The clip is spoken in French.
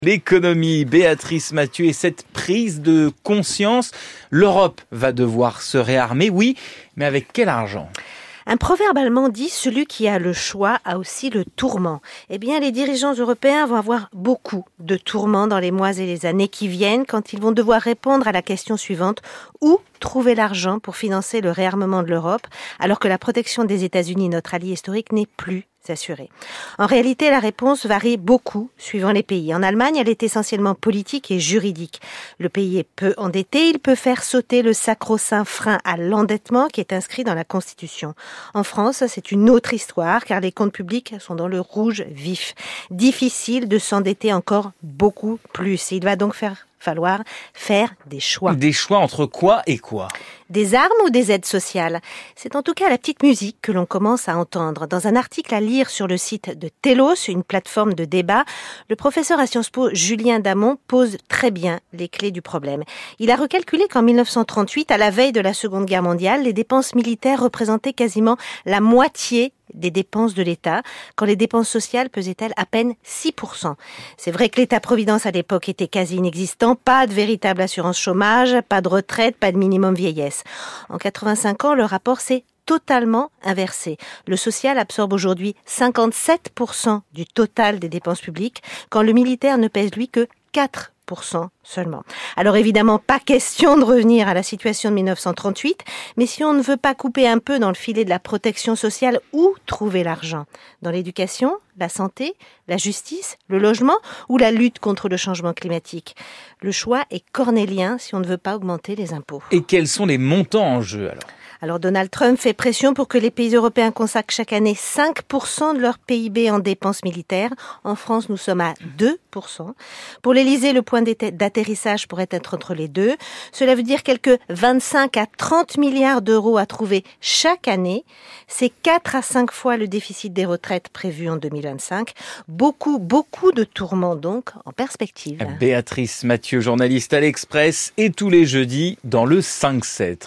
L'économie, Béatrice Mathieu, et cette prise de conscience, l'Europe va devoir se réarmer, oui, mais avec quel argent ? Un proverbe allemand dit « Celui qui a le choix a aussi le tourment ». Eh bien, les dirigeants européens vont avoir beaucoup de tourments dans les mois et les années qui viennent quand ils vont devoir répondre à la question suivante : où trouver l'argent pour financer le réarmement de l'Europe alors que la protection des États-Unis, notre allié historique, n'est plus assurée ? En réalité, la réponse varie beaucoup suivant les pays. En Allemagne, elle est essentiellement politique et juridique. Le pays est peu endetté, il peut faire sauter le sacro-saint frein à l'endettement qui est inscrit dans la Constitution. En France, c'est une autre histoire car les comptes publics sont dans le rouge vif. Difficile de s'endetter encore beaucoup plus. Il va donc falloir faire des choix. Des choix entre quoi et quoi ? Des armes ou des aides sociales ? C'est en tout cas la petite musique que l'on commence à entendre. Dans un article à lire sur le site de Telos, une plateforme de débat, le professeur à Sciences Po Julien Damon pose très bien les clés du problème. Il a recalculé qu'en 1938, à la veille de la Seconde Guerre mondiale, les dépenses militaires représentaient quasiment la moitié des dépenses de l'État, quand les dépenses sociales pesaient-elles à peine 6%. C'est vrai que l'État-providence à l'époque était quasi inexistant, pas de véritable assurance chômage, pas de retraite, pas de minimum vieillesse. En 85 ans, le rapport s'est totalement inversé. Le social absorbe aujourd'hui 57% du total des dépenses publiques, quand le militaire ne pèse lui que 4% seulement. Alors évidemment, pas question de revenir à la situation de 1938, mais si on ne veut pas couper un peu dans le filet de la protection sociale, où trouver l'argent ? Dans l'éducation, la santé, la justice, le logement ou la lutte contre le changement climatique ? Le choix est cornélien si on ne veut pas augmenter les impôts. Et quels sont les montants en jeu alors Donald Trump fait pression pour que les pays européens consacrent chaque année 5% de leur PIB en dépenses militaires. En France, nous sommes à 2%. Pour l'Élysée, le point d'atterrissage pourrait être entre les deux. Cela veut dire quelques 25 à 30 milliards d'euros à trouver chaque année. C'est 4 à 5 fois le déficit des retraites prévu en 2025. Beaucoup de tourments donc en perspective. Béatrice Mathieu, journaliste à l'Express, et tous les jeudis dans le 5-7.